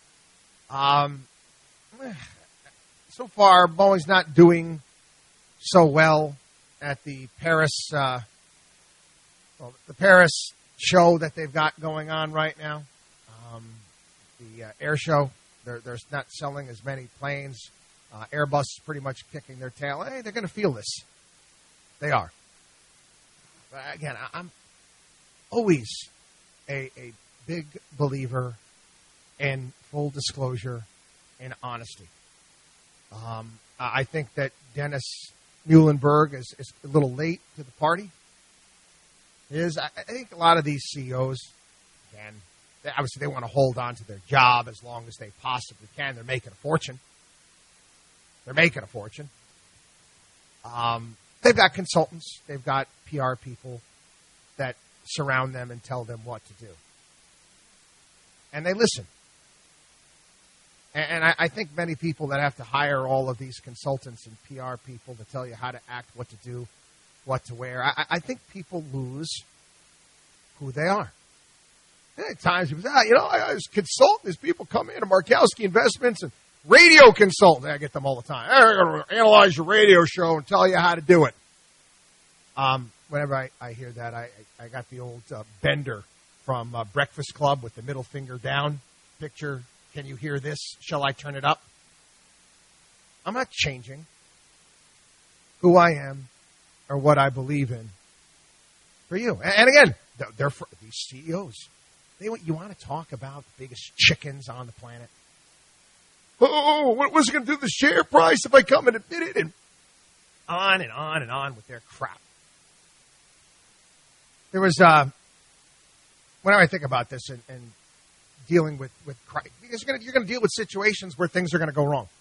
So far, Boeing's not doing so well at the Paris, the Paris show that they've got going on right now, the air show. They're not selling as many planes. Airbus is pretty much kicking their tail. Hey, they're going to feel this. They are. But again, I'm always a big believer in full disclosure and honesty. I think that Dennis Muhlenberg is a little late to the party. I think a lot of these CEOs, again, obviously they want to hold on to their job as long as they possibly can. They're making a fortune. They've got consultants. They've got PR people that surround them and tell them what to do. And they listen. And I think many people that have to hire all of these consultants and PR people to tell you how to act, what to do, what to wear, I think people lose who they are. And at times people say, I was consultant. There's people come in to Markowski Investments and radio consultant. I get them all the time. I'm going to analyze your radio show and tell you how to do it. Whenever I hear that, I got the old Bender from Breakfast Club with the middle finger down picture. Can you hear this? Shall I turn it up? I'm not changing who I am or what I believe in for you. And again, they're for these CEOs. You want to talk about the biggest chickens on the planet? Oh, what's it going to do to the share price if I come and admit it? And on and on and on with their crap. There was, whenever I think about this and dealing with crime. Because you're going to deal with situations where things are going to go wrong.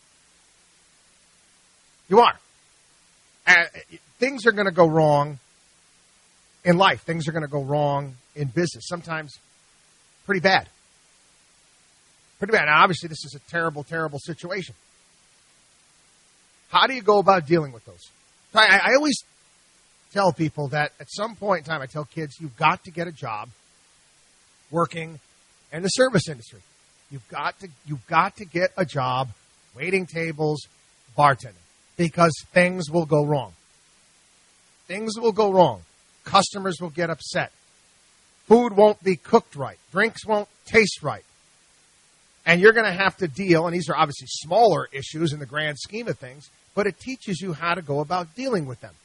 You are. Things are going to go wrong in life. Things are going to go wrong in business. Sometimes pretty bad. Pretty bad. Now, obviously, this is a terrible, terrible situation. How do you go about dealing with those? I always tell people that at some point in time, I tell kids, you've got to get a job working in the service industry. You've got to get a job waiting tables, bartending, because things will go wrong. Things will go wrong. Customers will get upset. Food won't be cooked right. Drinks won't taste right. And you're going to have to deal, and these are obviously smaller issues in the grand scheme of things, but it teaches you how to go about dealing with them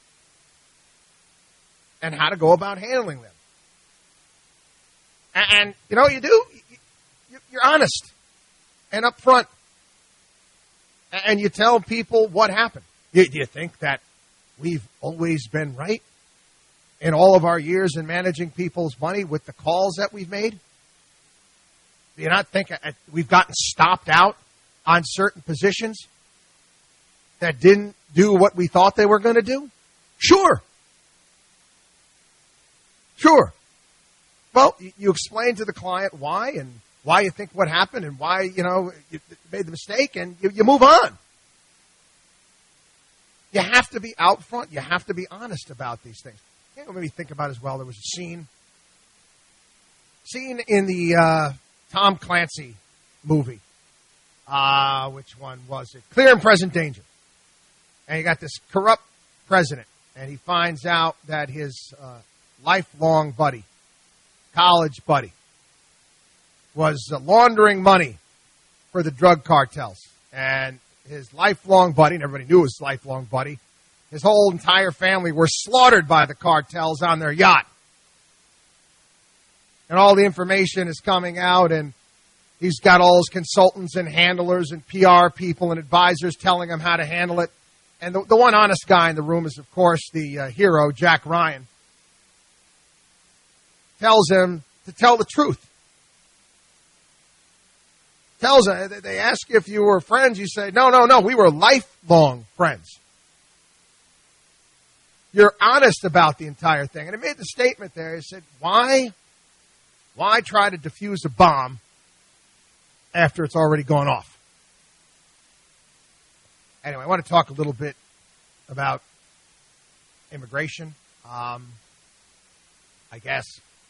and how to go about handling them. And you know what you do? You're honest and upfront. And you tell people what happened. Do you think that we've always been right in all of our years in managing people's money with the calls that we've made? Do you not think we've gotten stopped out on certain positions that didn't do what we thought they were going to do? Sure. Well, you explain to the client why and why you think what happened and why, you made the mistake, and you move on. You have to be out front. You have to be honest about these things. You know, maybe think about as well, there was a scene in the Tom Clancy movie. Which one was it? Clear and Present Danger. And you got this corrupt president, and he finds out that his lifelong buddy, college buddy, was laundering money for the drug cartels. And his lifelong buddy, and everybody knew his lifelong buddy, his whole entire family were slaughtered by the cartels on their yacht. And all the information is coming out, and he's got all his consultants and handlers and PR people and advisors telling him how to handle it. And the one honest guy in the room is, of course, the hero, Jack Ryan. Tells him to tell the truth. Tells him, they ask you if you were friends, you say, no, we were lifelong friends. You're honest about the entire thing. And it made the statement there, he said, why try to defuse a bomb after it's already gone off? Anyway, I want to talk a little bit about immigration. I guess,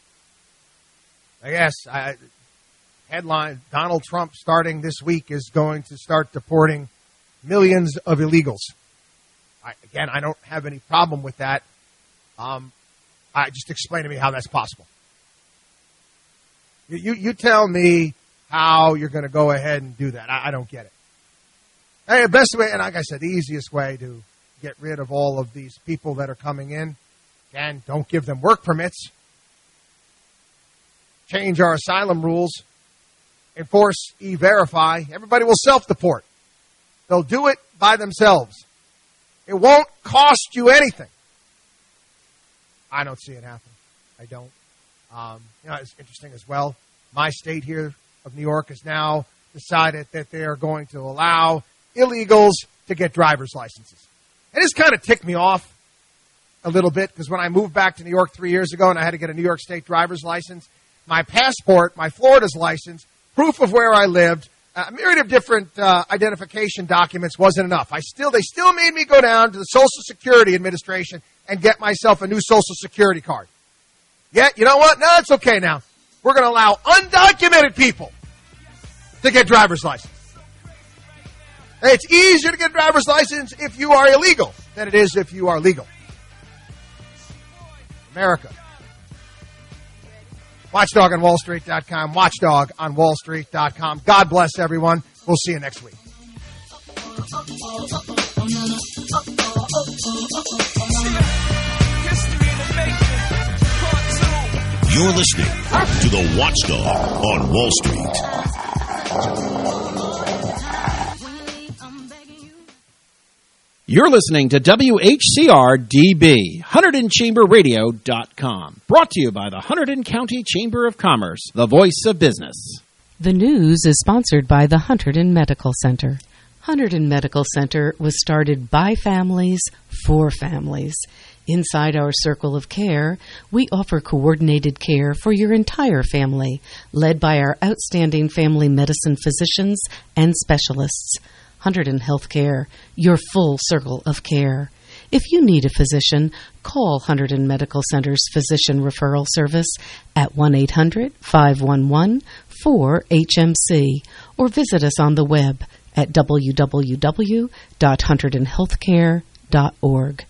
headline, Donald Trump starting this week is going to start deporting millions of illegals. I don't have any problem with that. Just explain to me how that's possible. You tell me how you're going to go ahead and do that. I don't get it. Hey, the best way, and like I said, the easiest way to get rid of all of these people that are coming in, again, don't give them work permits. Change our asylum rules. Enforce E-Verify. Everybody will self-deport. They'll do it by themselves. It won't cost you anything. I don't see it happen. I don't. It's interesting as well. My state here of New York has now decided that they are going to allow illegals to get driver's licenses. And this kind of ticked me off a little bit because when I moved back to New York 3 years ago and I had to get a New York State driver's license, my passport, my Florida's license, proof of where I lived, a myriad of different identification documents wasn't enough. They still made me go down to the Social Security Administration and get myself a new Social Security card. Yet, you know what? No, it's okay now. We're going to allow undocumented people to get driver's license. It's easier to get a driver's license if you are illegal than it is if you are legal. America. Watchdog on WallStreet.com. Watchdog on WallStreet.com. God bless everyone. We'll see you next week. You're listening to the Watchdog on Wall Street. You're listening to WHCR-DB, HunterdonChamberRadio.com. Brought to you by the Hunterdon County Chamber of Commerce, the voice of business. The news is sponsored by the Hunterdon Medical Center. Hunterdon Medical Center was started by families for families. Inside our circle of care, we offer coordinated care for your entire family, led by our outstanding family medicine physicians and specialists. Hunterdon Healthcare, your full circle of care. If you need a physician, call Hunterdon Medical Center's Physician Referral Service at 1-800-511-4HMC or visit us on the web at www.hunterdonhealthcare.org.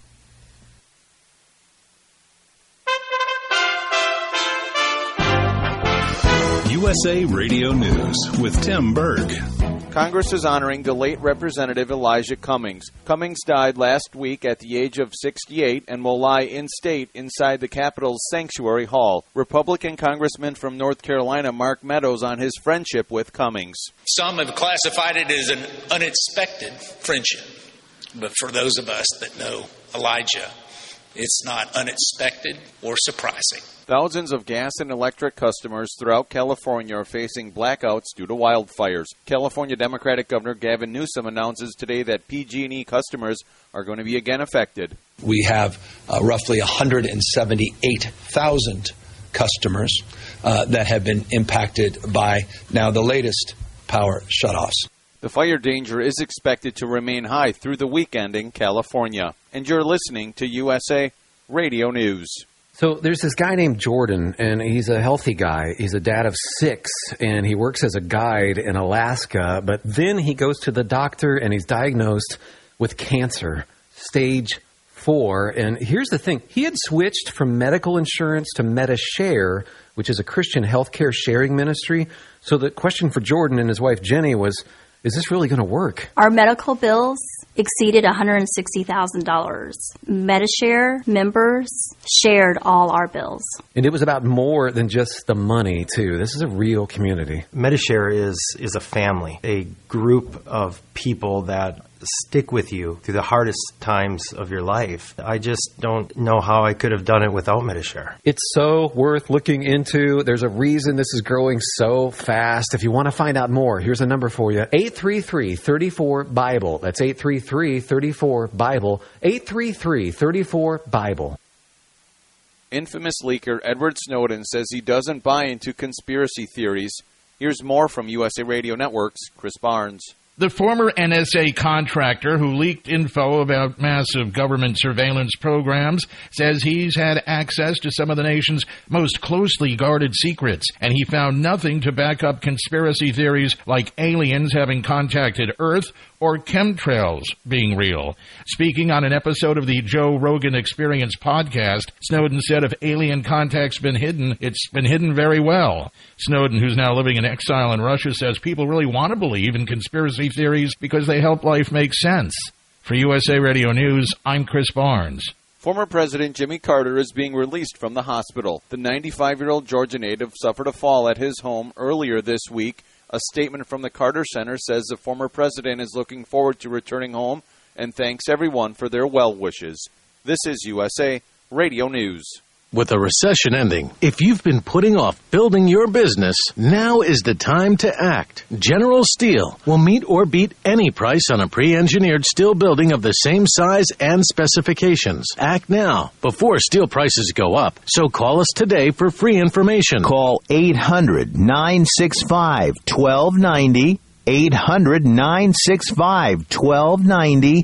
USA Radio News with Tim Berg. Congress is honoring the late Representative Elijah Cummings. Cummings died last week at the age of 68 and will lie in state inside the Capitol's Sanctuary Hall. Republican Congressman from North Carolina Mark Meadows on his friendship with Cummings. Some have classified it as an unexpected friendship, but for those of us that know Elijah, it's not unexpected or surprising. Thousands of gas and electric customers throughout California are facing blackouts due to wildfires. California Democratic Governor Gavin Newsom announces today that PG&E customers are going to be again affected. We have roughly 178,000 customers that have been impacted by now the latest power shutoffs. The fire danger is expected to remain high through the weekend in California. And you're listening to USA Radio News. So there's this guy named Jordan, and he's a healthy guy. He's a dad of 6, and he works as a guide in Alaska. But then he goes to the doctor, and he's diagnosed with cancer, stage 4. And here's the thing. He had switched from medical insurance to MediShare, which is a Christian healthcare sharing ministry. So the question for Jordan and his wife Jenny was, is this really going to work? Our medical bills exceeded $160,000. MediShare members shared all our bills. And it was about more than just the money, too. This is a real community. MediShare is a family, a group of people that stick with you through the hardest times of your life. I just don't know how I could have done it without MediShare. It's so worth looking into. There's a reason this is growing so fast. If you want to find out more, here's a number for you. 833-34-BIBLE. That's 833-34-BIBLE. 833-34-BIBLE. Infamous leaker Edward Snowden says he doesn't buy into conspiracy theories. Here's more from USA Radio Network's Chris Barnes. The former NSA contractor who leaked info about massive government surveillance programs says he's had access to some of the nation's most closely guarded secrets, and he found nothing to back up conspiracy theories like aliens having contacted Earth or chemtrails being real. Speaking on an episode of the Joe Rogan Experience podcast, Snowden said if alien contact's been hidden, it's been hidden very well. Snowden, who's now living in exile in Russia, says people really want to believe in conspiracy theories because they help life make sense. For USA Radio News, I'm Chris Barnes. Former President Jimmy Carter is being released from the hospital. The 95-year-old Georgia native suffered a fall at his home earlier this week. A statement from the Carter Center says the former president is looking forward to returning home and thanks everyone for their well wishes. This is USA Radio News. With a recession ending, if you've been putting off building your business, now is the time to act. General Steel will meet or beat any price on a pre-engineered steel building of the same size and specifications. Act now, before steel prices go up. So call us today for free information. Call 800-965-1290. 800-965-1290,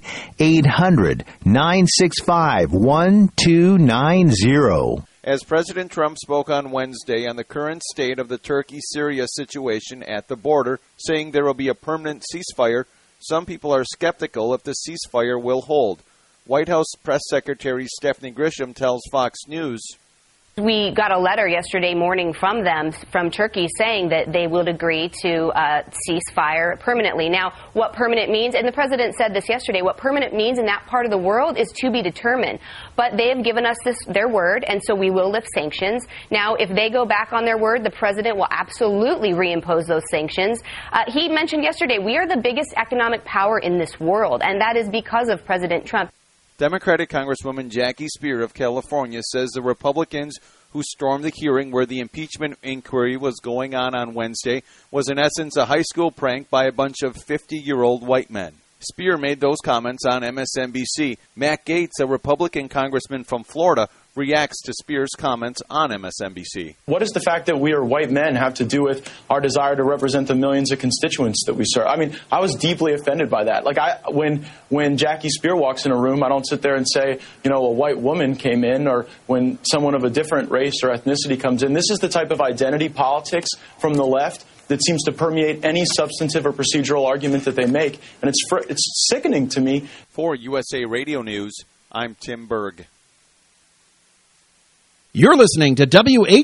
800-965-1290. As President Trump spoke on Wednesday on the current state of the Turkey-Syria situation at the border, saying there will be a permanent ceasefire, some people are skeptical if the ceasefire will hold. White House Press Secretary Stephanie Grisham tells Fox News, we got a letter yesterday morning from them, from Turkey, saying that they would agree to ceasefire permanently. Now, what permanent means, and the president said this yesterday, what permanent means in that part of the world is to be determined. But they have given us their word, and so we will lift sanctions. Now, if they go back on their word, the president will absolutely reimpose those sanctions. He mentioned yesterday, we are the biggest economic power in this world, and that is because of President Trump. Democratic Congresswoman Jackie Speier of California says the Republicans who stormed the hearing where the impeachment inquiry was going on Wednesday, was in essence a high school prank by a bunch of 50-year-old white men. Speer made those comments on MSNBC. Matt Gaetz, a Republican congressman from Florida, reacts to Speer's comments on MSNBC. What does the fact that we are white men have to do with our desire to represent the millions of constituents that we serve? I mean, I was deeply offended by that. Like, when Jackie Speer walks in a room, I don't sit there and say, a white woman came in, or when someone of a different race or ethnicity comes in. This is the type of identity politics from the left that seems to permeate any substantive or procedural argument that they make, and it's sickening to me. For USA Radio News, I'm Tim Berg. You're listening to